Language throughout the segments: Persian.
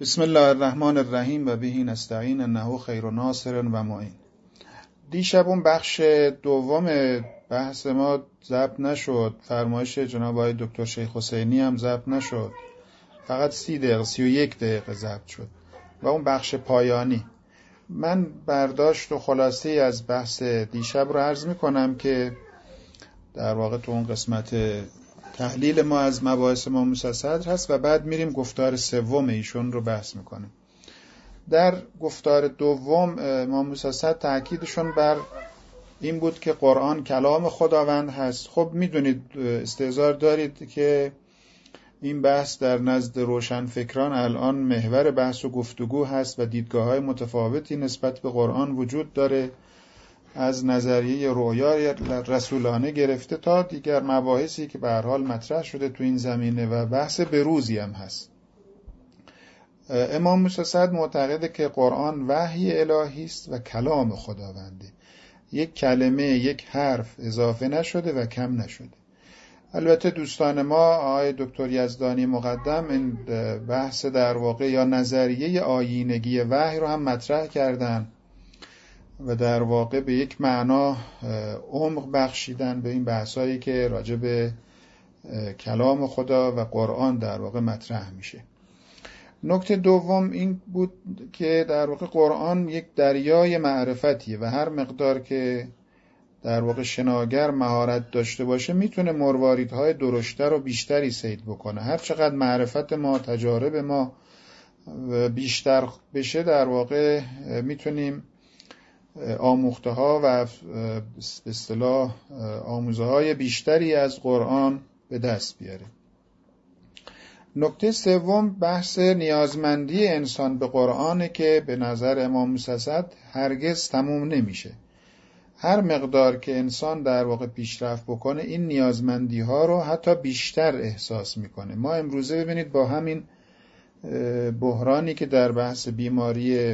بسم الله الرحمن الرحیم و بهی نستعین انه خیر ناصر و معین. دیشب اون بخش دوم بحث ما ضبط نشد، فرمایش جناب آقای دکتر شیخ حسینی هم ضبط نشد، فقط 30 دقیقه 31 دقیقه ضبط شد و اون بخش پایانی. من برداشت و خلاصه از بحث دیشب رو عرض میکنم که در واقع تو اون قسمت تحلیل ما از مباحث امام موسی صدر هست و بعد میریم گفتار سوم ایشون رو بحث میکنیم. در گفتار دوم امام موسی صدر تأکیدشون بر این بود که قرآن کلام خداوند هست. خب میدونید، استحضار دارید که این بحث در نزد روشنفکران الان محور بحث و گفتگو هست و دیدگاه‌های متفاوتی نسبت به قرآن وجود داره، از نظریه رؤیا رسولانه گرفته تا دیگر مباحثی که به هر حال مطرح شده تو این زمینه و بحث بروزی هم هست. امام موسی صدر معتقده که قرآن وحی الهی است و کلام خداونده، یک کلمه، یک حرف اضافه نشده و کم نشده. البته دوستان ما آقای دکتر یزدانی مقدم این بحث در واقع یا نظریه آیینگی وحی رو هم مطرح کردن و در واقع به یک معنا عمق بخشیدن به این بحثایی که راجع به کلام خدا و قرآن در واقع مطرح میشه. نکته دوم این بود که در واقع قرآن یک دریای معرفتیه و هر مقدار که در واقع شناگر مهارت داشته باشه میتونه مرواریدهای درشتر و بیشتری صید بکنه. هر چقدر معرفت ما، تجارب ما بیشتر بشه در واقع میتونیم آموخته ها و به اصطلاح آموزه های بیشتری از قرآن به دست بیاره. نکته سوم بحث نیازمندی انسان به قرآنه که به نظر امام موسی صدر هرگز تموم نمیشه. هر مقدار که انسان در واقع پیشرفت بکنه این نیازمندی ها رو حتی بیشتر احساس میکنه. ما امروزه ببینید با همین بحرانی که در بحث بیماری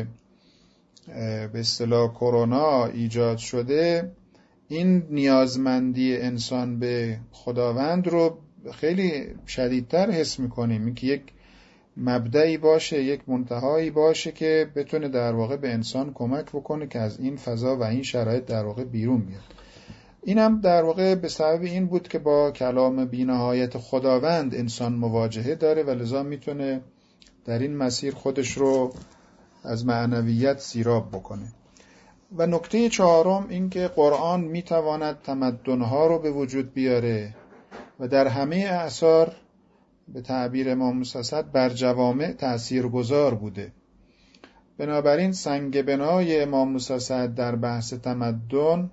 به اصطلاح کرونا ایجاد شده، این نیازمندی انسان به خداوند رو خیلی شدیدتر حس میکنیم. این که یک مبدعی باشه، یک منتهایی باشه که بتونه در واقع به انسان کمک بکنه که از این فضا و این شرایط در واقع بیرون بیاد. این هم در واقع به سبب این بود که با کلام بی‌نهایت خداوند انسان مواجهه داره و لذا میتونه در این مسیر خودش رو از معنویت سیراب بکنه. و نکته چهارم این که قرآن میتواند تمدن‌ها رو به وجود بیاره و در همه اعصار به تعبیر امام موسی صدر بر جوامع تأثیرگذار بوده. بنابراین سنگ بنای امام موسی صدر در بحث تمدن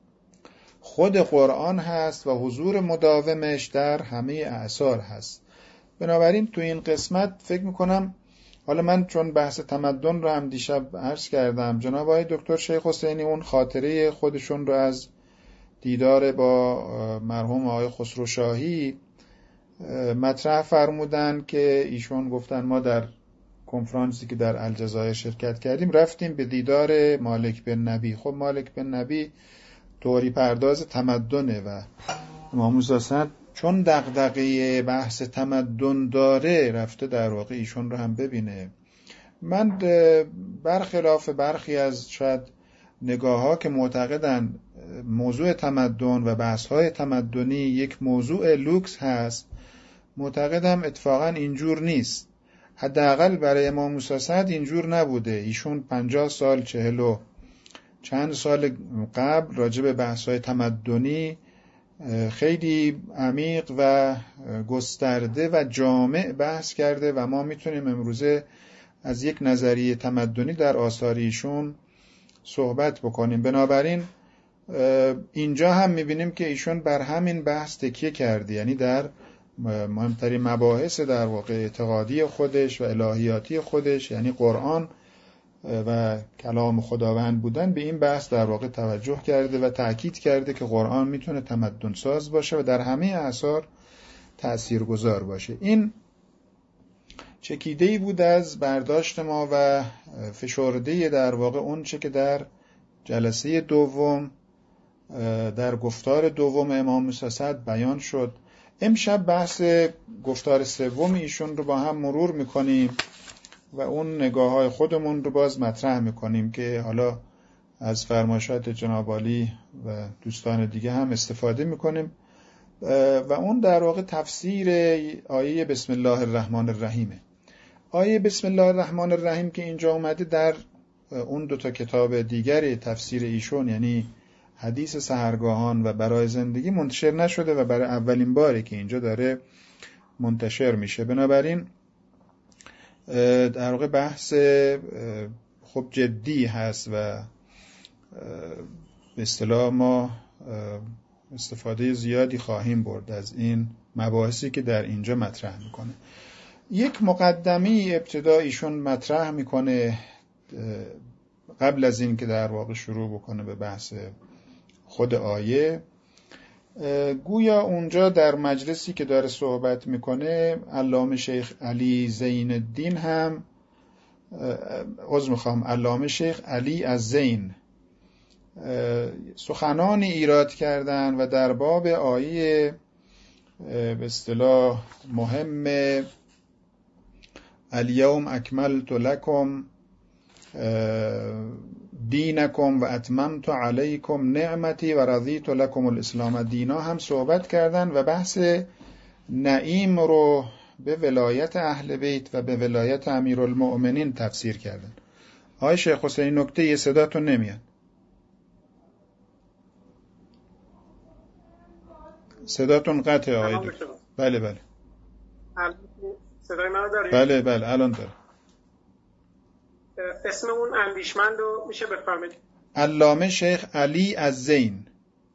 خود قرآن هست و حضور مداومش در همه اعصار هست. بنابراین تو این قسمت فکر میکنم، حالا من چون بحث تمدن رو هم دیشب عرض کردم، جناب آقای دکتر شیخ حسینی اون خاطره خودشون رو از دیدار با مرحوم آقای خسرو شاهی مطرح فرمودن که ایشون گفتن ما در کنفرانسی که در الجزایر شرکت کردیم رفتیم به دیدار مالک بن نبی. خب مالک بن نبی توری پرداز تمدنه و امام موسی صدر چون دغدغه بحث تمدن داره رفته در واقع ایشون رو هم ببینه. من برخلاف برخی از شاید نگاه ها که معتقدن موضوع تمدن و بحث های تمدنی یک موضوع لوکس هست، معتقدم اتفاقا اینجور نیست. حداقل برای امام موسی صدر اینجور نبوده. ایشون 50 سال 40 و چند سال قبل راجع به بحث های تمدنی خیلی عمیق و گسترده و جامع بحث کرده و ما میتونیم امروزه از یک نظریه تمدنی در آثار ایشون صحبت بکنیم. بنابراین اینجا هم میبینیم که ایشون بر همین بحث تکیه کرده، یعنی در مهمترین مباحث در واقع اعتقادی خودش و الهیاتی خودش، یعنی قرآن و کلام خداوند بودن، به این بحث در واقع توجه کرده و تأکید کرده که قرآن میتونه تمدن ساز باشه و در همه اعصار تأثیرگذار باشه. این چکیده‌ای بود از برداشت ما و فشرده در واقع اون چه که در جلسه دوم در گفتار دوم امام موسی صدر بیان شد. امشب بحث گفتار سوم ایشون رو با هم مرور میکنیم و اون نگاه‌های خودمون رو باز مطرح میکنیم که حالا از فرمایشات جناب عالی و دوستان دیگه هم استفاده میکنیم و اون در واقع تفسیر آیه بسم الله الرحمن الرحیمه. آیه بسم الله الرحمن الرحیم که اینجا اومده در اون دوتا کتاب دیگری تفسیر ایشون، یعنی حدیث سحرگاهان و برای زندگی، منتشر نشده و برای اولین باره که اینجا داره منتشر میشه. بنابراین در واقع بحث خب جدی هست و به اصطلاح ما استفاده زیادی خواهیم برد از این مباحثی که در اینجا مطرح میکنه. یک مقدمه ابتدا ایشون مطرح میکنه قبل از این که در واقع شروع بکنه به بحث خود آیه. گویا اونجا در مجلسی که داره صحبت میکنه علامه شیخ علی زین الدین هم علامه شیخ علی از زین سخنانی ایراد کردن و در باب آیه به اصطلاح مهم الیوم اکملت لکم دینکم و اتممت علیکم نعمتی و رضیت لکم الاسلام دینا هم صحبت کردن و بحث نعیم رو به ولایت اهل بیت و به ولایت امیرالمؤمنین تفسیر کردن. آقای شیخ حسین نکته یه صداتون نمیاد. صداتون قطعه آقای دکتر. بله بله. صدای منو دارید؟ بله بله الان داره. اسم اون اندیشمند رو میشه بفرمایید؟ علامه شیخ علی از زین.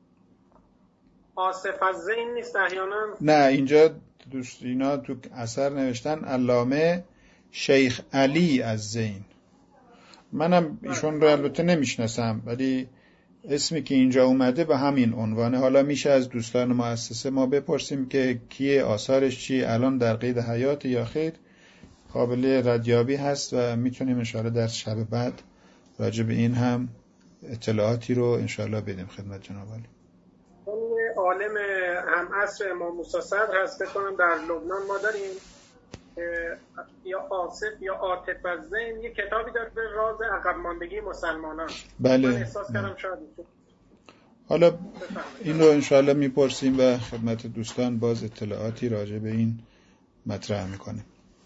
آصف از زین نیست احیانا؟ نه اینجا اینا تو اثر نوشتن علامه شیخ علی از زین. منم ایشون رو البته نمیشناسم ولی اسمی که اینجا اومده به همین عنوانه. حالا میشه از دوستان مؤسسه ما بپرسیم که کیه، آثارش چی، الان در قید حیات یا خیر، قابل ردیابی هست و میتونیم انشاءالله در شب بعد راجع به این هم اطلاعاتی رو انشاءالله بدیم خدمت جناب عالی. اون عالم هم عصر امام موسی صدر هست، بکنم در لبنان ما داریم یا آصف یا عاطف از زین، یه کتابی داره به راز عقب ماندگی مسلمانان. بله. من احساس کردم شاید حالا این رو انشاءالله میپرسیم و خدمت دوستان باز اطلاعاتی راجع به این مطرح میکنیم.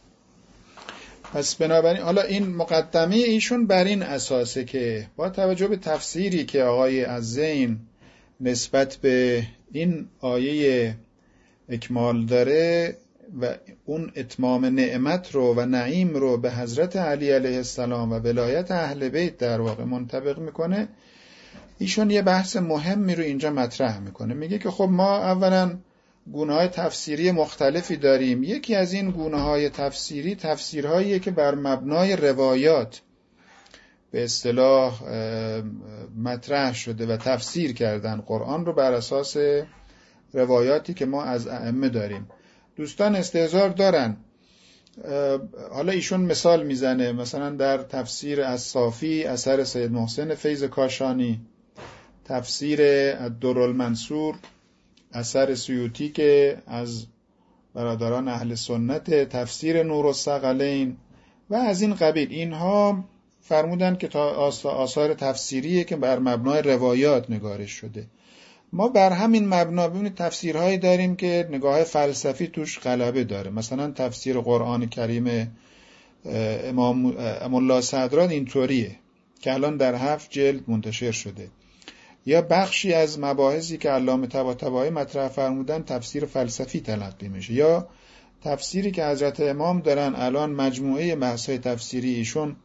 پس بنابراین حالا این مقدمه ایشون بر این اساسه که با توجه به تفسیری که آقای عزین نسبت به این آیه اکمال داره و اون اتمام نعمت رو و نعیم رو به حضرت علی علیه السلام و ولایت اهل بیت در واقع منطبق میکنه، ایشون یه بحث مهمی رو اینجا مطرح میکنه. میگه که خب ما اولا گونه‌های تفسیری مختلفی داریم. یکی از این گونه‌های تفسیری تفسیرهاییه که بر مبنای روایات به اصطلاح مطرح شده و تفسیر کردن قرآن رو بر اساس روایاتی که ما از ائمه داریم. دوستان استحضار دارن، حالا ایشون مثال میزنه، مثلا در تفسیر الصافی اثر سید محسن فیض کاشانی، تفسیر الدرالمنصور اثر سیوطی که از برادران اهل سنت، تفسیر نورالثقلین و از این قبیل. اینها فرمودن که آثار تفسیریه که بر مبنای روایات نگارش شده. ما بر همین مبنا ببینید تفسیرهایی داریم که نگاه فلسفی توش غلبه داره. مثلا تفسیر قرآن کریم امام الله صدران اینطوریه که الان در 7 جلد منتشر شده. یا بخشی از مباحثی که علامه طباطبایی مطرح فرمودن تفسیر فلسفی تلقی میشه. یا تفسیری که حضرت امام دارن الان مجموعه بحث‌های تفسیری ایشون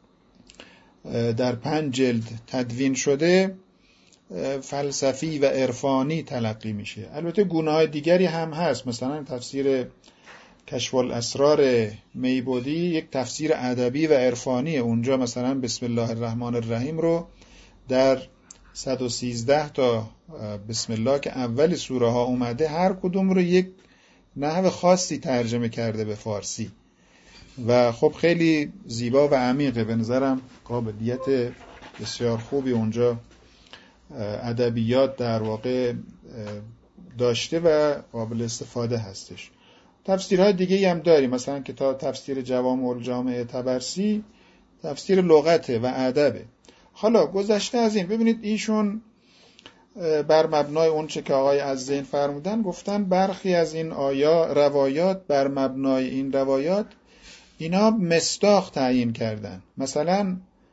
در 5 جلد تدوین شده فلسفی و عرفانی تلقی میشه. البته گونه‌های دیگری هم هست، مثلا تفسیر کشف الاسرار میبودی یک تفسیر ادبی و عرفانی، اونجا مثلا بسم الله الرحمن الرحیم رو در 113 تا بسم الله که اول سوره ها اومده هر کدوم رو یک نحو خاصی ترجمه کرده به فارسی و خب خیلی زیبا و عمیقه. به نظرم قابلیت بسیار خوبی اونجا ادبیات در واقع داشته و قابل استفاده هستش. تفسیرهای دیگه هم داریم، مثلا کتاب تفسیر جوامع الجامع طبرسی تفسیر لغته و ادبه. حالا گذشته از این، ببینید ایشون بر مبنای اون چه که آقای عزیزین فرمودن گفتن برخی از این روایات بر مبنای این روایات اینا مصداق تعیین کردن. مثلا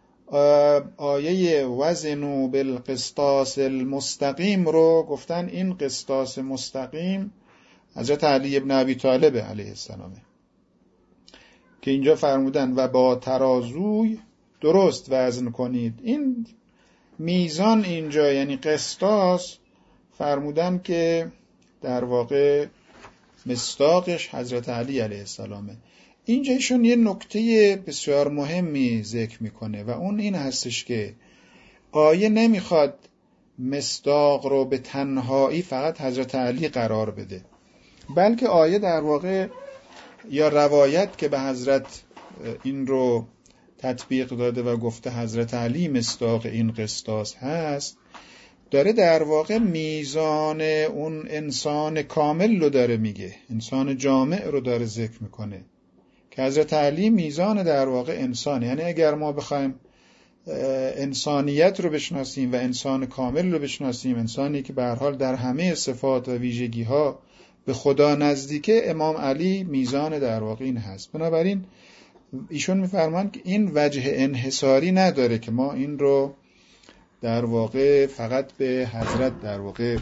آیه وزنوا بالقسطاس المستقیم رو گفتن این قسطاس مستقیم حضرت علی ابن ابی طالب علیه السلام که اینجا فرمودن و با ترازوی درست وزن کنید. این میزان اینجا یعنی قسطاس فرمودن که در واقع مصداقش حضرت علی علیه السلامه. اینجا ایشون یه نکته بسیار مهمی ذکر میکنه و اون این هستش که آیه نمیخواد مصداق رو به تنهایی فقط حضرت علی قرار بده، بلکه آیه در واقع یا روایت که به حضرت این رو تطبیق داده و گفته حضرت علی مصداق این قسطاس هست، داره در واقع میزان اون انسان کامل رو داره میگه، انسان جامع رو داره ذکر میکنه که حضرت علی میزان در واقع انسان. یعنی اگر ما بخوایم انسانیت رو بشناسیم و انسان کامل رو بشناسیم، انسانی که به هر حال در همه صفات و ویژگی ها به خدا نزدیکه، امام علی میزان در واقع این هست. بنابراین ایشون میفرمان که این وجه انحصاری نداره که ما این رو در واقع فقط به حضرت در واقع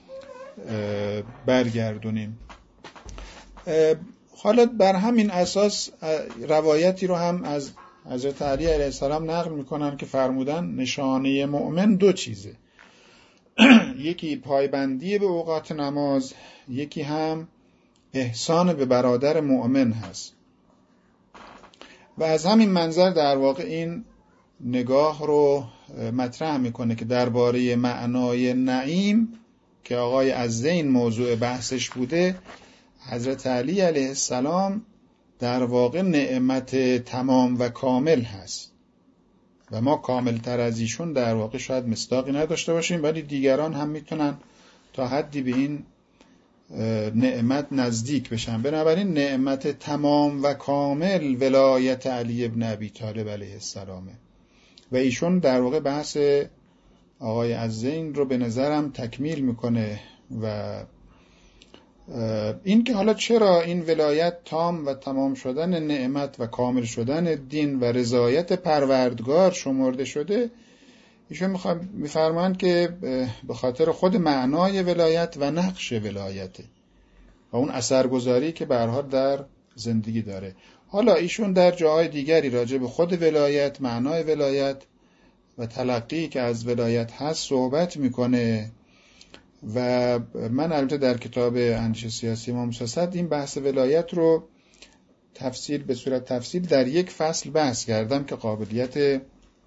برگردونیم. حالا بر همین اساس روایتی رو هم از حضرت علی علیه السلام نقل میکنن که فرمودن نشانه مؤمن دو چیزه، یکی پایبندی به اوقات نماز، یکی هم احسان به برادر مؤمن هست. و از همین منظر در واقع این نگاه رو مطرح میکنه که درباره معنای نعیم که آقای عزین موضوع بحثش بوده، حضرت علی علیه السلام در واقع نعمت تمام و کامل هست و ما کاملتر از ایشون در واقع شاید مصداقی نداشته باشیم، ولی دیگران هم میتونن تا حدی به این نعمت نزدیک بشن. بنابراین نعمت تمام و کامل ولایت علی ابن ابی طالب علیه السلامه و ایشون در واقع بحث آقای عزین رو به نظرم تکمیل میکنه. و این که حالا چرا این ولایت تام و تمام شدن نعمت و کامل شدن دین و رضایت پروردگار شمرده شده، ایشون میفرمایند که به خاطر خود معنای ولایت و نقش ولایته و اون اثرگذاری که به هر حال در زندگی داره. حالا ایشون در جاهای دیگری راجع به خود ولایت، معنای ولایت و تلقی که از ولایت هست صحبت میکنه و من البته در کتاب اندیشه سیاسی امام موسی این بحث ولایت رو به صورت تفصیل در یک فصل بحث کردم که قابلیت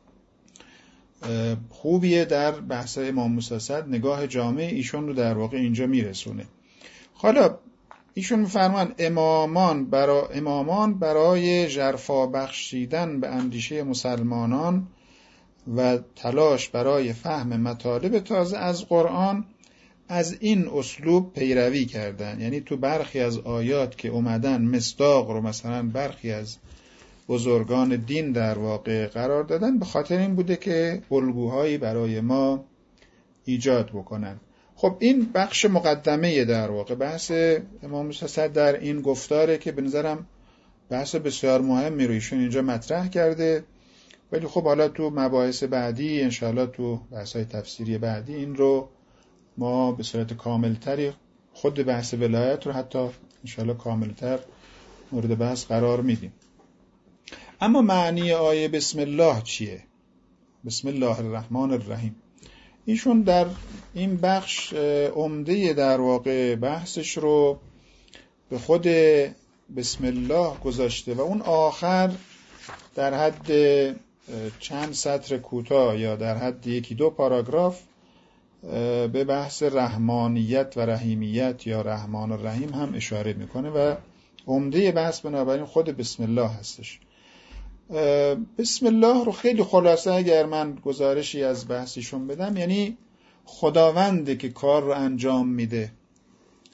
خوبیه در بحث امام موسی نگاه جامع ایشون رو در واقع اینجا میرسونه. حالا ایشون میفرمان امامان برای ژرفا بخشیدن به اندیشه مسلمانان و تلاش برای فهم مطالب تازه از قرآن از این اسلوب پیروی کردن. یعنی تو برخی از آیات که اومدن مصداق رو مثلا برخی از بزرگان دین در واقع قرار دادن، به خاطر این بوده که الگوهایی برای ما ایجاد بکنن. خب این بخش مقدمه در واقع بحث امام موسی در این گفتاره که به نظرم بحث بسیار مهمی رو ایشون اینجا مطرح کرده، ولی خب حالا تو مباحث بعدی انشاءالله تو بحث‌های تفسیری بعدی این رو ما به صورت کاملتری خود بحث ولایت رو حتی انشاءالله کاملتر مورد بحث قرار میدیم. اما معنی آیه بسم الله چیه؟ بسم الله الرحمن الرحیم. ایشون در این بخش عمده در واقع بحثش رو به خود بسم الله گذاشته و اون آخر در حد چند سطر کوتاه یا در حد 1-2 پاراگراف به بحث رحمانیت و رحیمیت یا رحمان و رحیم هم اشاره میکنه و عمده بحث بنابراین خود بسم الله هستش. بسم الله رو خیلی خلاصه اگر من گزارشی از بحثیشون بدم، یعنی خداونده که کار رو انجام میده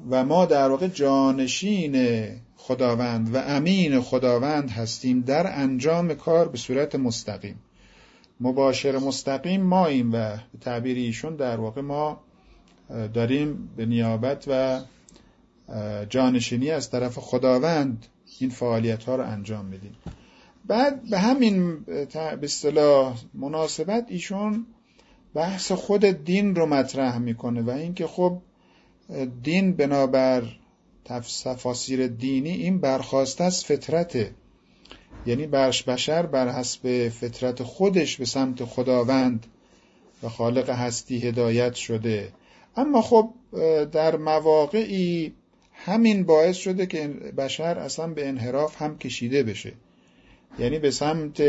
و ما در واقع جانشین خداوند و امین خداوند هستیم در انجام کار به صورت مستقیم. مباشر مستقیم ماییم و به تعبیر ایشون در واقع ما داریم به نیابت و جانشینی از طرف خداوند این فعالیت ها رو انجام میدیم. بعد به همین به اصطلاح مناسبت ایشون بحث خود دین رو مطرح میکنه و اینکه خب دین بنابر تفاسیر دینی این برخواسته از فطرته، یعنی بشر بر حسب فطرت خودش به سمت خداوند و خالق هستی هدایت شده. اما خب در مواقعی همین باعث شده که بشر اصلا به انحراف هم کشیده بشه، یعنی به سمت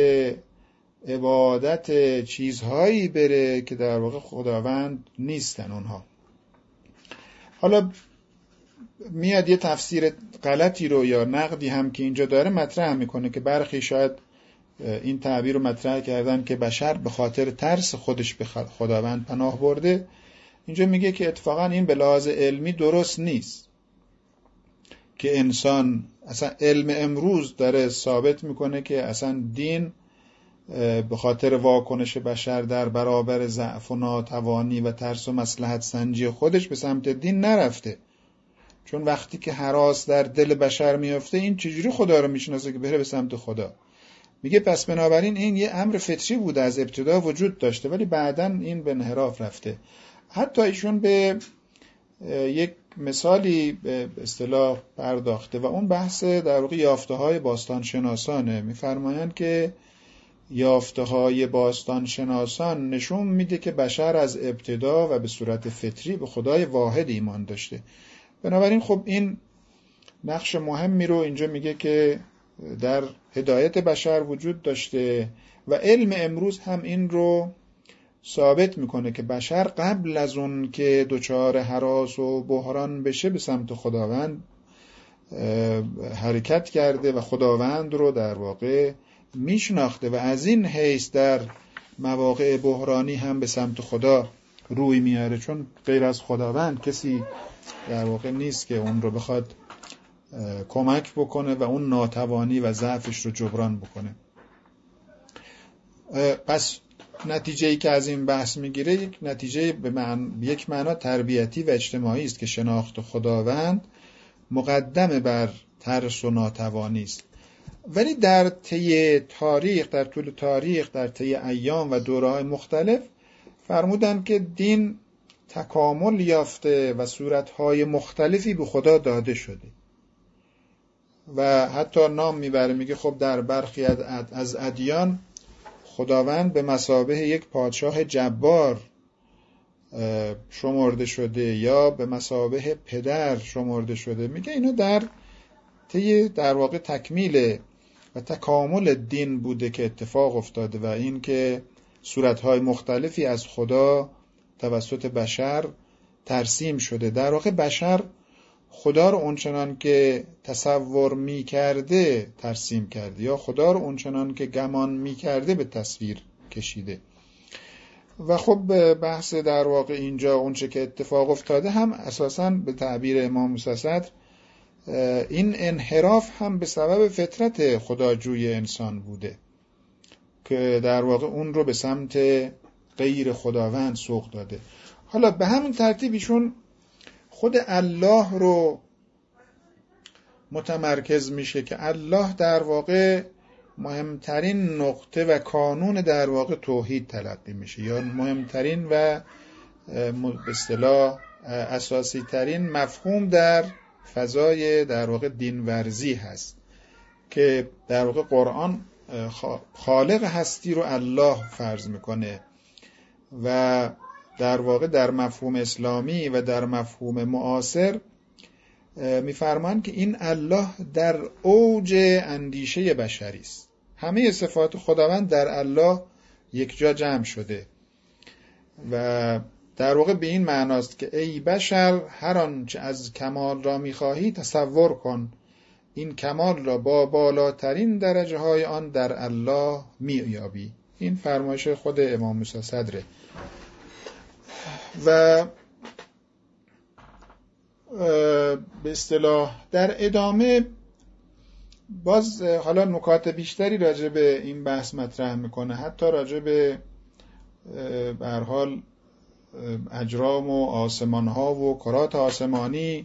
عبادت چیزهایی بره که در واقع خداوند نیستن اونها. حالا میاد یه تفسیر غلطی رو یا نقدی هم که اینجا داره مطرح میکنه که برخی شاید این تعبیر رو مطرح کردن که بشر به خاطر ترس خودش به خداوند پناه برده. اینجا میگه که اتفاقا این به لحاظ علمی درست نیست، که انسان اصلا علم امروز داره ثابت میکنه که اصلا دین به خاطر واکنش بشر در برابر ضعف و ناتوانی و ترس و مصلحت سنجی خودش به سمت دین نرفته. چون وقتی که هراس در دل بشر میفته این چجوری خدا رو میشناسه که بره به سمت خدا؟ میگه پس بنابراین این یه امر فطری بوده، از ابتدا وجود داشته، ولی بعداً این به انحراف رفته. حتی ایشون به یک مثالی به اصطلاح پرداخته و اون بحث در واقع یافته‌های باستانشناسانه. میفرمایند که یافته‌های باستانشناسان نشون میده که بشر از ابتدا و به صورت فطری به خدای واحد ایمان داشته. بنابراین خب این نقش مهمی رو اینجا میگه که در هدایت بشر وجود داشته و علم امروز هم این رو ثابت میکنه که بشر قبل از اون که دچار هراس و بحران بشه به سمت خداوند حرکت کرده و خداوند رو در واقع میشناخته و از این حیث در مواقع بحرانی هم به سمت خدا روی میاره، چون غیر از خداوند کسی در واقع نیست که اون رو بخواد کمک بکنه و اون ناتوانی و ضعفش رو جبران بکنه. پس نتیجه‌ای که از این بحث میگیره یک نتیجه یک معنا تربیتی و اجتماعی است که شناخت خداوند مقدم بر ترس و ناتوانی است. ولی در طی تاریخ، در طول تاریخ، در طی ایام و دوره‌های مختلف فرمودن که دین تکامل یافته و صورت‌های مختلفی به خدا داده شده و حتی نام میبره، میگه خب در برخی از ادیان خداوند به مثابه یک پادشاه جبار شمرده شده یا به مثابه پدر شمرده شده. میگه اینا در طی در واقع تکمیل و تکامل دین بوده که اتفاق افتاده و این که صورت‌های مختلفی از خدا توسط بشر ترسیم شده. در واقع بشر خدا رو اونچنان که تصور می کرده ترسیم کرده یا خدا رو اونچنان که گمان می کرده به تصویر کشیده. و خب بحث در واقع اینجا اونچه که اتفاق افتاده هم اساساً به تعبیر امام موسی صدر این انحراف هم به سبب فطرت خداجوی انسان بوده که در واقع اون رو به سمت غیر خداوند سوق داده. حالا به همین ترتیب ایشون خود الله رو متمرکز میشه که الله در واقع مهمترین نقطه و کانون در واقع توحید تلقی میشه یا مهمترین و به اصطلاح اساسی ترین مفهوم در فضای در واقع دینورزی هست که در واقع قرآن خالق هستی رو الله فرض میکنه و در واقع در مفهوم اسلامی و در مفهوم معاصر میفرمان که این الله در اوج اندیشه بشری است. همه صفات خداوند در الله یک جا جمع شده و در واقع به این معناست که ای بشر هر آنچه از کمال را میخواهی تصور کن، این کمال را با بالاترین درجه های آن در الله مییابی. این فرمایش خود امام موسی صدره. و به اصطلاح در ادامه باز حالا نکات بیشتری راجع به این بحث مطرح میکنه، حتی راجع به هر حال اجرام و آسمان ها و کرات آسمانی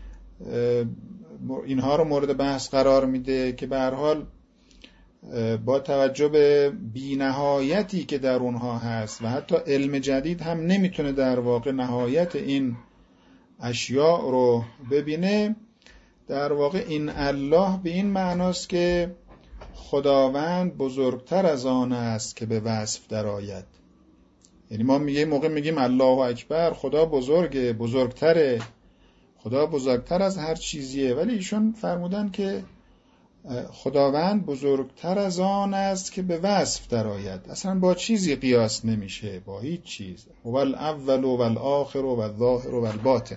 اینها رو مورد بحث قرار میده که به هر حال با توجه به بی‌نهایتی که در اونها هست و حتی علم جدید هم نمیتونه در واقع نهایت این اشیاء رو ببینه، در واقع این الله به این معناست که خداوند بزرگتر از آن است که به وصف درآید. یعنی ما یه موقع میگیم الله اکبر، خدا بزرگه، بزرگتره، خدا بزرگتر از هر چیزیه، ولی ایشون فرمودن که خداوند بزرگتر از آن است که به وصف درآید. اصلا با چیزی قیاس نمیشه، با هیچ چیز. هو الاول و الآخر و الظاهر و الباطن.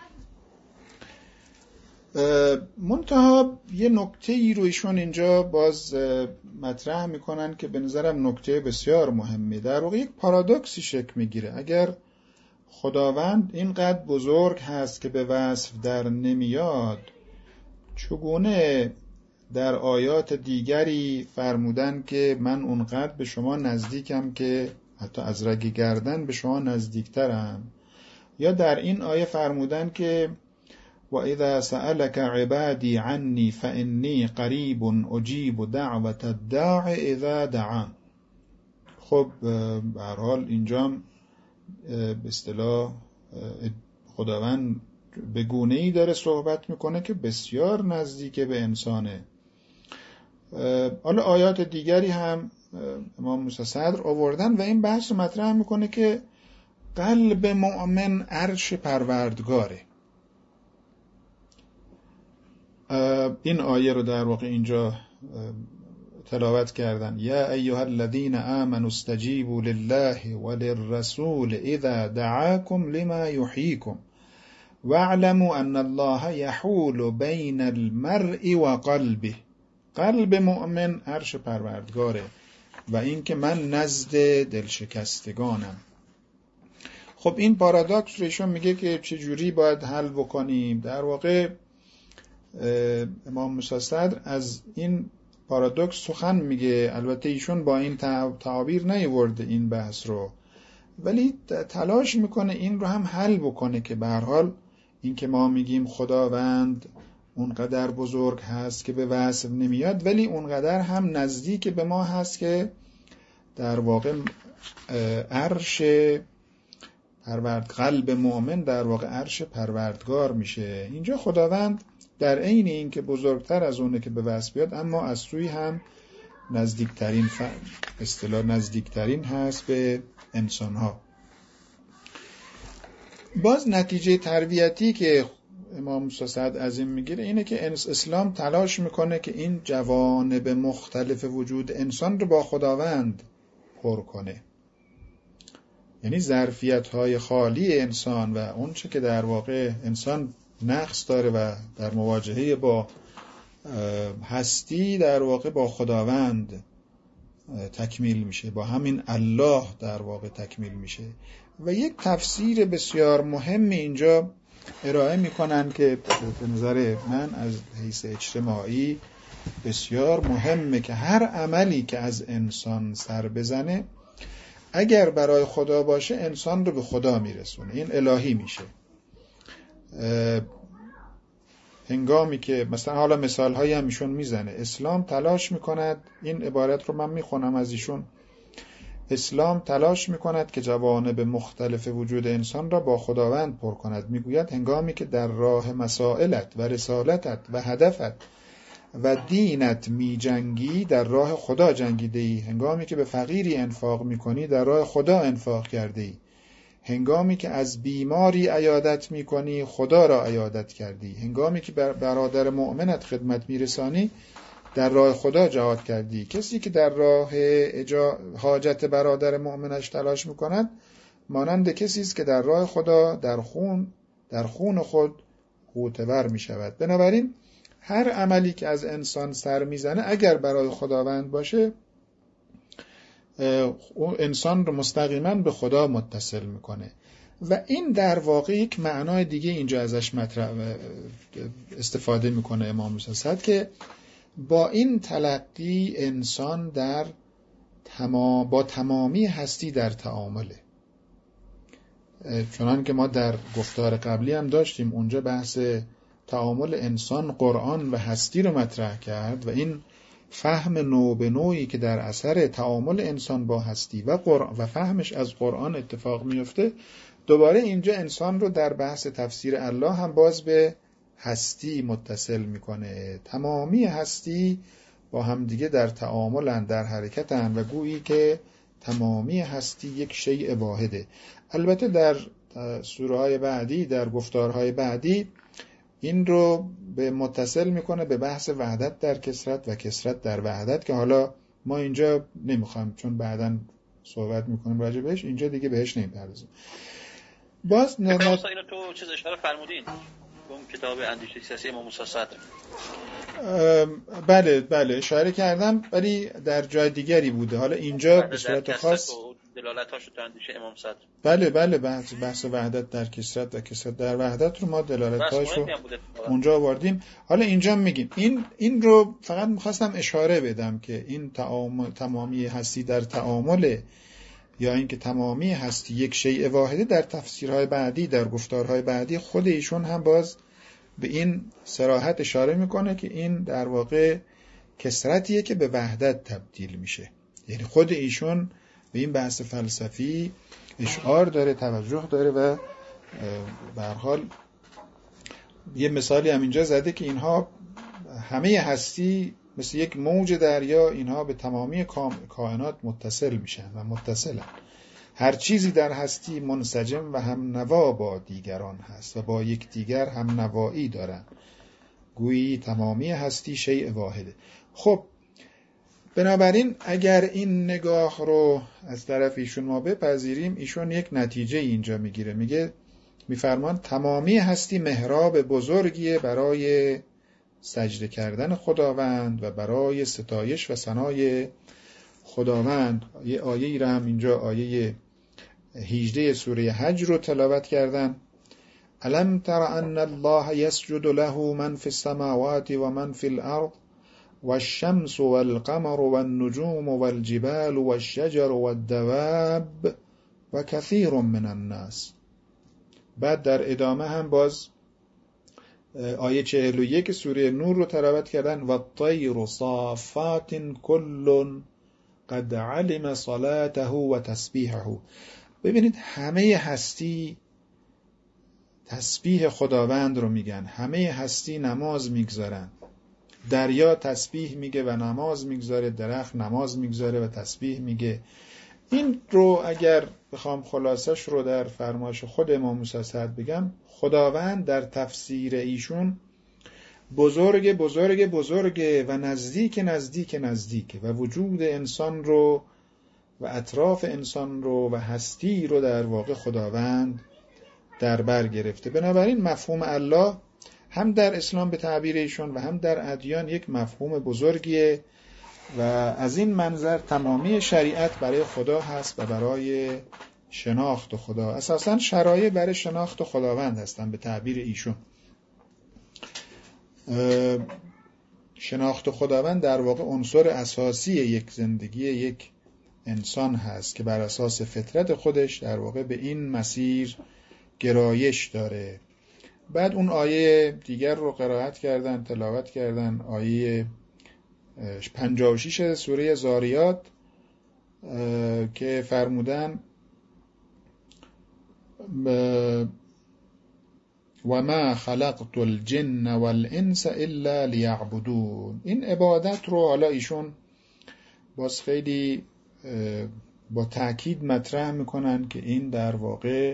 منتها یه نکته ای رو ایشون اینجا باز مطرح میکنن که به نظرم نکته بسیار مهمه. در واقع یک پارادوکسی شکل میگیره. اگر خداوند اینقدر بزرگ هست که به وصف در نمیاد، چگونه در آیات دیگری فرمودن که من اونقدر به شما نزدیکم که حتی از رگ گردن به شما نزدیکترم، یا در این آیه فرمودن که و اذا سألك عبادی عنی فإنی قریب اجیب دعوت الداع اذا دعان. خب به هر حال اینجا به اصطلاح خداوند به گونه‌ای داره صحبت میکنه که بسیار نزدیک به انسانه. حالا آیات دیگری هم امام موسی صدر آوردن و این بحث رو مطرح میکنه که قلب مؤمن عرش پروردگاره. این آیه رو در واقع اینجا تلاوت کردن. یا ایها الذین آمنوا استجیبوا لله وللرسول اذا دعاکم لما یحییکم واعلموا ان الله یحول بین المرء و قلبه. قلب مؤمن عرش پروردگاره و این که من نزد دلشکستگانم. خب این پارادوکس رو ایشون میگه که چجوری باید حل بکنیم. در واقع امام موسی صدر از این پارادوکس سخن میگه. البته ایشون با این تعابیر نیورده این بحث رو، ولی تلاش میکنه این رو هم حل بکنه که به هر حال این که ما میگیم خداوند اونقدر بزرگ هست که به وصف نمیاد، ولی اونقدر هم نزدیک به ما هست که در واقع عرش قلب مؤمن در واقع عرش پروردگار میشه. اینجا خداوند در عین این که بزرگتر از اونه که به وصف بیاد، اما از سوی هم نزدیکترین هست به انسانها. باز نتیجه تربیتی که امام موسی صدر از این میگیره اینه که اسلام تلاش میکنه که این جوانب مختلف وجود انسان رو با خداوند پر کنه. یعنی ظرفیت‌های خالی انسان و اون چه که در واقع انسان نقص داره و در مواجهه با هستی در واقع با خداوند تکمیل میشه، با همین الله در واقع تکمیل میشه. و یک تفسیر بسیار مهم اینجا ارائه میکنن که به نظر من از حیث اجتماعی بسیار مهمه که هر عملی که از انسان سر بزنه اگر برای خدا باشه انسان رو به خدا میرسونه، این الهی میشه. هنگامی که مثلا حالا مثال هایی هم ایشون میزنه، اسلام تلاش میکند، این عبارت رو من میخونم از ایشون، اسلام تلاش میکند که جوانب مختلف وجود انسان را با خداوند پر کند. میگوید هنگامی که در راه مسائلت و رسالتت و هدفت و دینت می جنگی در راه خدا جنگیده ای. هنگامی که به فقیری انفاق میکنی در راه خدا انفاق کرده ای. هنگامی که از بیماری عیادت میکنی خدا را عیادت کردی. هنگامی که برادر مؤمنت خدمت میرسانی در راه خدا جهاد کردی. کسی که در راه حاجت برادر مؤمنش تلاش میکند مانند کسی است که در راه خدا در خون خود غوطه‌ور میشود. بنابراین هر عملی که از انسان سر میزنه اگر برای خداوند باشه انسان رو مستقیما به خدا متصل میکنه. و این در واقع یک معنای دیگه اینجا ازش استفاده میکنه امام موسی صدر که با این تلقی انسان با تمامی هستی در تعامله. چنان که ما در گفتار قبلی هم داشتیم اونجا بحث تعامل انسان، قرآن و هستی رو مطرح کرد و این فهم نوع به نوعی که در اثر تعامل انسان با هستی و فهمش از قرآن اتفاق میفته، دوباره اینجا انسان رو در بحث تفسیر الله هم باز به هستی متصل میکنه. تمامی هستی با همدیگه در تعاملن، در حرکتن و گویی که تمامی هستی یک شیء واحده. البته در سوره‌های بعدی، در گفتارهای بعدی این رو به متصل میکنه به بحث وحدت در کثرت و کثرت در وحدت که حالا ما اینجا نمیخوایم چون بعداً صحبت میکنیم راجع بهش، اینجا دیگه بهش نمیپردازیم. باز اینو تو چیز اشاره فرمودین اون کتاب اندیشه سیاسی امام موسی صدر؟ بله اشاره کردم، ولی در جای دیگری بوده. حالا اینجا به صورت خاص دلالتاشو تو اندیشه امام صدر. بله بحث وحدت در کثرت و کثرت در وحدت رو ما دلالتاشو اونجا آوردیم. حالا اینجا میگیم این رو فقط میخواستم اشاره بدم که این تمامی هستی در تعامل، یا اینکه تمامی هستی یک شیء واحده، در تفسیرهای بعدی، در گفتارهای بعدی خود ایشون هم باز به این صراحت اشاره میکنه که این در واقع کثرتیه که به وحدت تبدیل میشه. یعنی خود ایشون به این بحث فلسفی اشعار داره، توجه داره و به هر حال یه مثالی هم اینجا زده که اینها همه هستی مثل یک موج دریا، اینها به تمامی کائنات متصل میشن و متصلن. هر چیزی در هستی منسجم و هم نوا با دیگران هست و با یک دیگر هم نوایی دارن، گویی تمامی هستی شیء واحده. خب بنابراین اگر این نگاه رو از طرف ایشون ما بپذیریم، ایشون یک نتیجه اینجا میگیره، میفرمان تمامی هستی محراب بزرگیه برای سجده کردن خداوند و برای ستایش و ثنای خداوند. یه آیه ای را هم اینجا آیه 18 سوره حج رو تلاوت کردن. الم تر ان الله یسجد له من فی السماوات و من فی الارض والشمس والقمر والنجوم والجبال والشجر والدواب وكثير من الناس. بعد در ادامه هم باز آیه 41 سوره نور رو تلاوت کردن و الطیر صافات کل قد علم صلاته و تسبیحه. ببینید همه هستی تسبیح خداوند رو میگن، همه هستی نماز میگذارن. دریا تسبیح میگه و نماز میگذاره، درخت نماز میگذاره و تسبیح میگه. این رو اگر بخوام خلاصش رو در فرمایش خود امام موسی صدر بگم، خداوند در تفسیر ایشون بزرگ بزرگ بزرگ و نزدیک نزدیک نزدیک و وجود انسان رو و اطراف انسان رو و هستی رو در واقع خداوند در بر گرفته. بنابراین مفهوم الله هم در اسلام به تعبیر ایشون و هم در ادیان یک مفهوم بزرگیه و از این منظر تمامی شریعت برای خدا هست و برای شناخت خدا. اساساً شرایع برای شناخت خداوند هستن به تعبیر ایشون. شناخت خداوند در واقع عنصر اساسی یک زندگی یک انسان هست که بر اساس فطرت خودش در واقع به این مسیر گرایش داره. بعد اون آیه دیگر رو قرائت کردن، تلاوت کردن، آیه 56 سوره زاریات که فرمودن و ما خلقت الجن والانس الا لیعبدون. این عبادت رو حالا ایشون باز خیلی با تأکید مطرح میکنن که این در واقع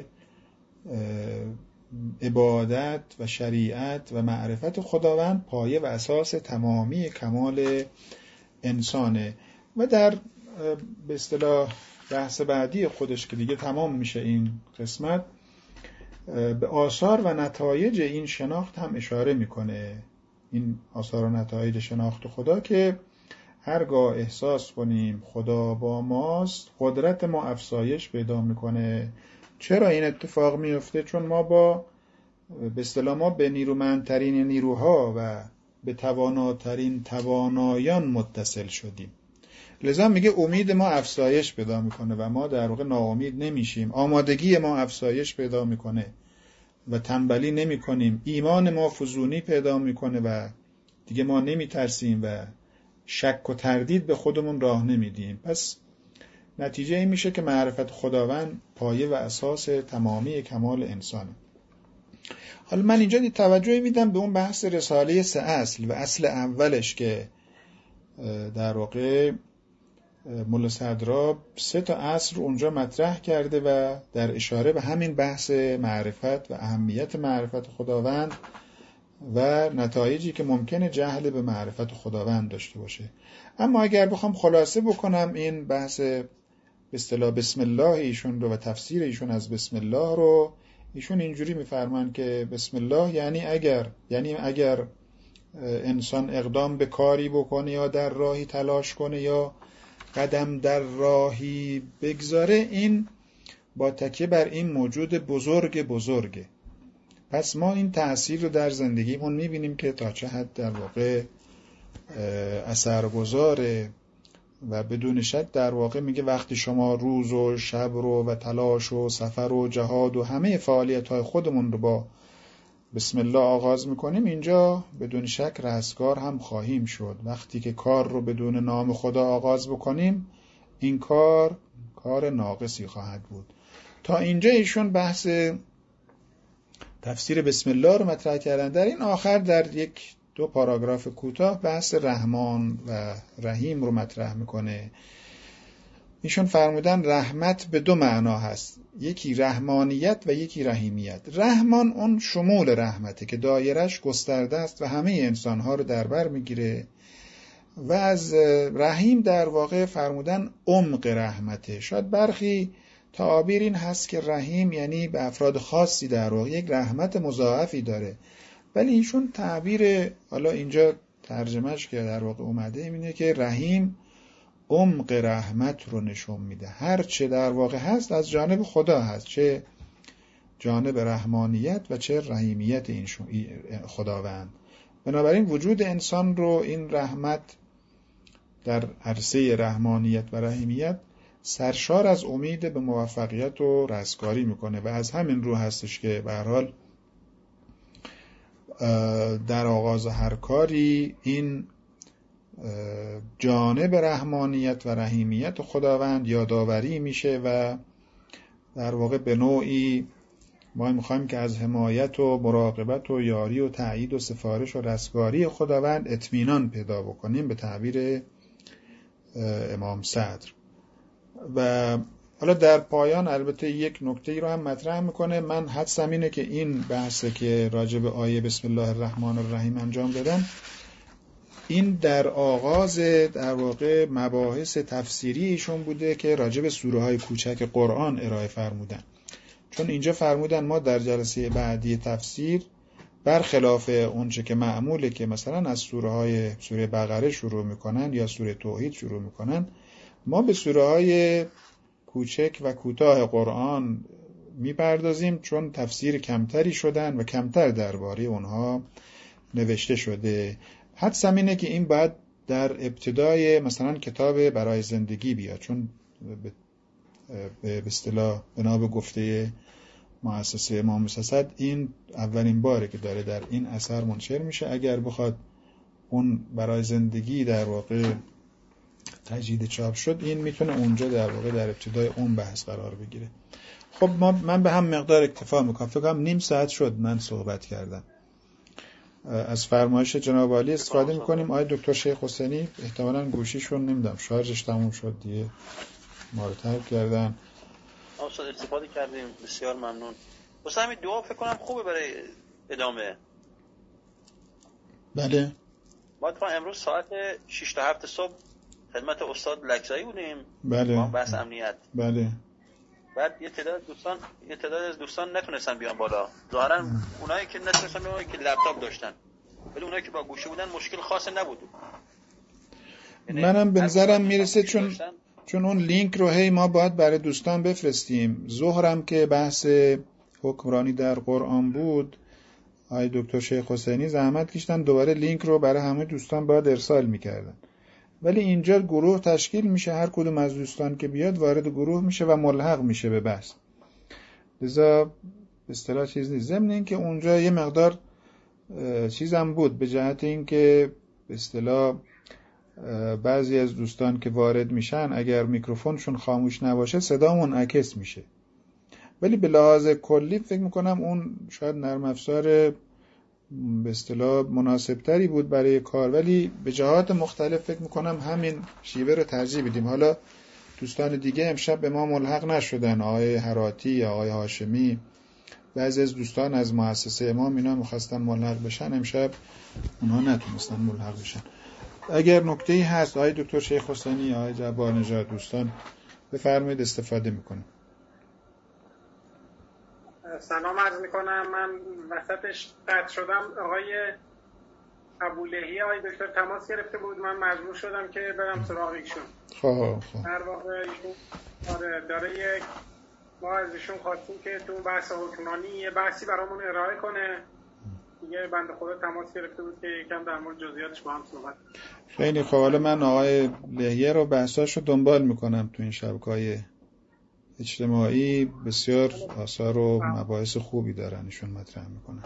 عبادت و شریعت و معرفت خداوند پایه و اساس تمامی کمال انسانه. و در به اصطلاح بحث بعدی خودش که دیگه تمام میشه این قسمت، به آثار و نتایج این شناخت هم اشاره میکنه. این آثار و نتایج شناخت خدا که هرگاه احساس کنیم خدا با ماست، قدرت ما افزایش پیدا میکنه چرا این اتفاق میفته؟ چون ما به اصطلاح ما به نیرومندترین نیروها و به تواناترین توانایان متصل شدیم. لذا میگه امید ما افزایش پیدا میکنه و ما در واقع ناامید نمیشیم. آمادگی ما افزایش پیدا میکنه و تنبلی نمیکنیم. ایمان ما فزونی پیدا میکنه و دیگه ما نمیترسیم و شک و تردید به خودمون راه نمیدیم. پس نتیجه این میشه که معرفت خداوند پایه و اساس تمامی کمال انسانه. حالا من اینجا توجه میدم به اون بحث رساله 3 اصل و اصل اولش که در واقع ملا صدرا 3 تا اصل رو اونجا مطرح کرده و در اشاره به همین بحث معرفت و اهمیت معرفت خداوند و نتایجی که ممکنه جهل به معرفت خداوند داشته باشه. اما اگر بخوام خلاصه بکنم این بحث به اصطلاح بسم الله ایشون رو و تفسیر ایشون از بسم الله رو، ایشون اینجوری میفرمان که بسم الله یعنی اگر انسان اقدام به کاری بکنه یا در راهی تلاش کنه یا قدم در راهی بگذاره، این با تکیه بر این موجود بزرگه. پس ما این تأثیر رو در زندگیمون میبینیم که تا چه حد در واقع اثرگذاره و بدون شک در واقع میگه وقتی شما روز و شب رو و تلاش و سفر و جهاد و همه فعالیت‌های خودمون رو با بسم الله آغاز میکنیم، اینجا بدون شک رستگار هم خواهیم شد. وقتی که کار رو بدون نام خدا آغاز بکنیم، این کار ناقصی خواهد بود. تا اینجا ایشون بحث تفسیر بسم الله رو مطرح کردن. در این آخر در 1-2 پاراگراف کوتاه بحث رحمان و رحیم رو مطرح میکنه. ایشون فرمودن رحمت به 2 معنا هست، یکی رحمانیت و یکی رحیمیت. رحمان اون شمول رحمته که دایرش گسترده است و همه انسانها رو در بر میگیره، و از رحیم در واقع فرمودن عمق رحمته. شاید برخی تعابیر این هست که رحیم یعنی به افراد خاصی در واقع یک رحمت مضاعفی داره، ولی ایشون تعبیر حالا اینجا ترجمهش که در واقع اومده اینه که رحیم عمق رحمت رو نشون میده. هر چه در واقع هست از جانب خدا هست، چه جانب رحمانیت و چه رحیمیت این خداوند. بنابراین وجود انسان رو این رحمت در عرصه رحمانیت و رحیمیت سرشار از امید به موفقیت و رستگاری میکنه و از همین رو هستش که به هر حال در آغاز هر کاری این جانب رحمانیت و رحیمیت خداوند یادآوری میشه و در واقع به نوعی ما میخوایم که از حمایت و مراقبت و یاری و تأیید و سفارش و رستگاری خداوند اطمینان پیدا بکنیم به تعبیر امام صدر. و حالا در پایان البته یک نکته ای رو هم مطرح میکنه. من حدسم اینه که این بحثه که راجع به آیه بسم الله الرحمن الرحیم انجام دادن، این در آغاز در واقع مباحث تفسیری ایشون بوده که راجع به سوره های کوچک قرآن ارائه فرمودن. چون اینجا فرمودن ما در جلسه بعدی تفسیر برخلاف اونچه که معموله که مثلا از سوره بقره شروع میکنن یا سوره توحید شروع میکنن، ما به سوره های کوچک و کوتاه قرآن میپردازیم چون تفسیر کمتری شدن و کمتر درباره اونها نوشته شده. حدسم اینه که این باید در ابتدای مثلا کتاب برای زندگی بیاد، چون به اصطلاح بنا به گفته مؤسسه امام مسدد این اولین باره که داره در این اثر منشر میشه. اگر بخواد اون برای زندگی در واقع تجدید چاپ شد، این میتونه اونجا در واقع در ابتدای اون بحث قرار بگیره. خب من به هم مقدار اکتفا میکنم. فکر کنم نیم ساعت شد من صحبت کردم. از فرمایش جناب عالی استفاده میکنیم. آقای دکتر شیخ حسینی احتمالاً گوشیشون نمیدونم شارژش تموم شد دیگه، ما رو ترک کردن. استاد استفاده کردیم، بسیار ممنون. واسه همین دعا فکر کنم خوبه برای ادامه. بله. ما تا امروز ساعت 6 تا 7 صبح خدمت استاد لکزایی بودیم. بله. با بحث امنیت. بله. بعد یه تعداد از دوستان نتونستن بیان بالا. ظاهرا اونایی که نتونستن بیان که لپتاپ داشتن. ولی اونایی که با گوشی بودن مشکل خاصی نبود. منم به نظرم میرسه چون چون اون لینک رو هی ما باید برای دوستان بفرستیم. ظهرم که بحث حکمرانی در قرآن بود، آقای دکتر شیخ حسینی زحمت کشیدن دوباره لینک رو برای همه دوستان باید ارسال میکردن. ولی اینجا گروه تشکیل میشه، هر کدوم از دوستان که بیاد وارد گروه میشه و ملحق میشه به بحث. لذا به اصطلاح چیز نیست. ضمن این که اونجا یه مقدار چیزم بود به جهت این که به اصطلاح بعضی از دوستان که وارد میشن اگر میکروفونشون خاموش نباشه صدا منعکس میشه. ولی به لحاظ کلی فکر میکنم اون شاید نرم افزار به اصطلاح مناسبتری بود برای کار، ولی به جهات مختلف فکر میکنم همین شیوه رو ترجیح بدیم. حالا دوستان دیگه امشب به ما ملحق نشدن، آقای هراتی یا آقای هاشمی، بعضی از دوستان از مؤسسه امام اینا میخواستن ملحق بشن، امشب اونها نتونستن ملحق بشن. اگر نکته‌ای هست آقای دکتر شیخ حسینی یا آقای جبار نژاد دوستان بفرمایید، استفاده میکنم. سلام عرض میکنم. من وسطش قطع شدم. آقای ابولهی آقای دکتر تماس گرفته بود، من مجبور شدم که برم سراغ ایشون. خب در واقع ایشون داره یک ما از ایشون خواستیم که تو بحث حکمرانی یه بحثی برامون ارائه کنه. دیگه بنده خدا تماس گرفته بود که یکم در مورد جزئیاتش با هم صحبت. خیلی خب. حالا من آقای لهیه رو بحثاشو دنبال میکنم تو این شبکه‌های اجتماعی، بسیار آثار و مباحث خوبی دارن ایشون مطرح میکنن.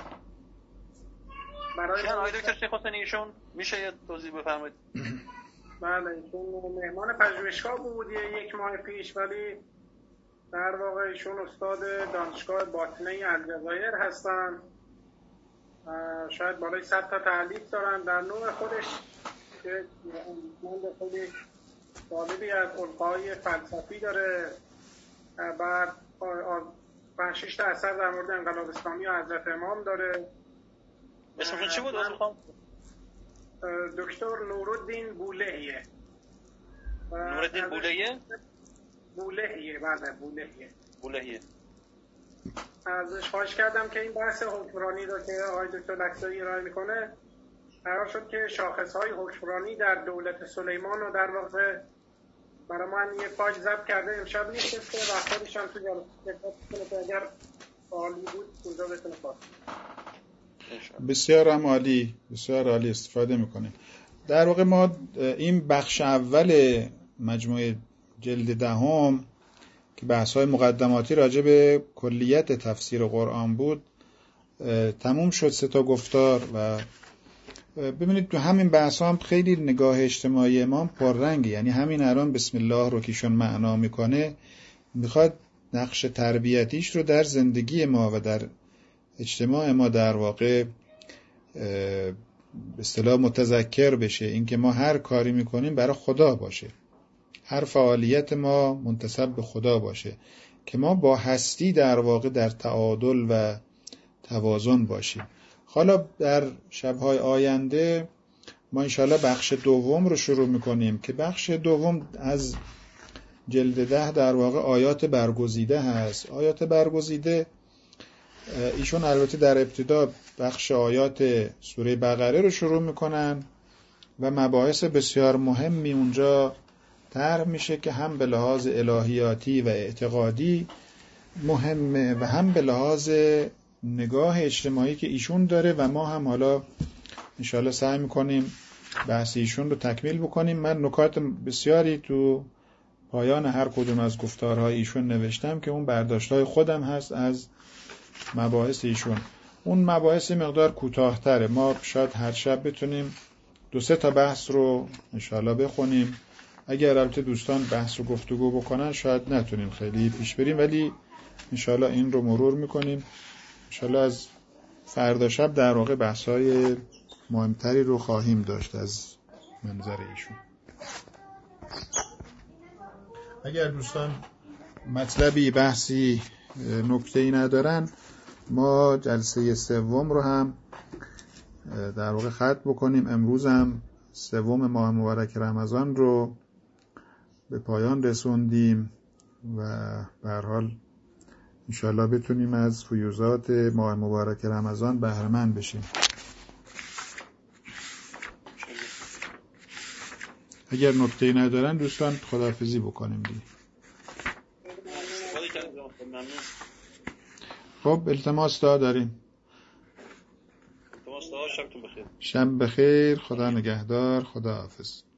برای آقای دکتر شیخ حسینی ایشون میشه یه توضیح بفرمایید؟ بله، ایشون مهمان پژوهشگاه بود یک ماه پیش، ولی در واقع ایشون استاد دانشگاه باطنه الجزایر هستن. شاید بالای 100 تا تألیف دارن. در نوع خودش من خیلی طالبی از علقای فلسفی داره. بعد 5-6 تا اثر در مورد انقلاب اسلامی و حضرت امام داره. اسمشون چی بود؟ دکتر نورالدین بولهیه. نورالدین بولهیه؟ بولهیه، بله بولهیه. ازش خواهش کردم که این بحث حکمرانی رو که آقای دکتر لکزایی ارائه میکنه، قرار شد که شاخصهای حکمرانی در دولت سلیمان رو در واقع برای من یه فایل ضبط کرده امشب می‌فرسته و خودش هم تو جلسه که اگر عالی بود اونجا بتونه پاس. بسیار عالی، بسیار عالی استفاده میکنیم. در واقع ما این بخش اول مجموعه جلد دهم که بحث‌های مقدماتی راجع به کلیت تفسیر قرآن بود تموم شد. 3 تا گفتار و ببینید تو همین بحث هم خیلی نگاه اجتماعی امام پررنگه. یعنی همین الان بسم الله رو که ایشون معنا میکنه، میخواد نقش تربیتیش رو در زندگی ما و در اجتماع ما در واقع به اصطلاح متذکر بشه، اینکه ما هر کاری میکنیم برای خدا باشه، هر فعالیت ما منتسب به خدا باشه، که ما با هستی در واقع در تعادل و توازن باشیم. حالا در شب‌های آینده ما انشاءالله بخش دوم رو شروع میکنیم که بخش دوم از جلد 10 در واقع آیات برگزیده هست. آیات برگزیده ایشون البته در ابتدا بخش آیات سوره بقره رو شروع میکنن و مباحث بسیار مهمی اونجا طرح میشه که هم به لحاظ الهیاتی و اعتقادی مهمه و هم به لحاظ نگاه اجتماعی که ایشون داره و ما هم حالا انشاءالله سعی میکنیم بحث ایشون رو تکمیل بکنیم. من نکات بسیاری تو پایان هر کدوم از گفتارهای ایشون نوشتم که اون برداشتهای خودم هست از مباحث ایشون. اون مباحث مقدار کوتاه‌تره، ما شاید هر شب بتونیم 2-3 تا بحث رو انشاءالله بخونیم. اگر البته دوستان بحث رو گفتگو بکنن شاید نتونیم خیلی پیش بریم، ولی انشاءالله این رو مرور میکنیم. انشاءالله از فردا شب در واقع بحث‌های مهمتری رو خواهیم داشت از منظر ایشون. اگر دوستان مطلبی بحثی نکته‌ای ندارن، ما جلسه سوم رو هم در واقع ختم بکنیم. امروز هم 3 ماه مبارک رمضان رو به پایان رسوندیم و به هر حال انشاءالله بتونیم از فیوزات ماه مبارک رمضان بهره مند بشیم. اگر نکته‌ای ندارن دوستان خداحافظی بکنیم دیگه. خب التماس داریم. شبتون بخیر. شب بخیر، خدا نگهدار، خدا حافظ.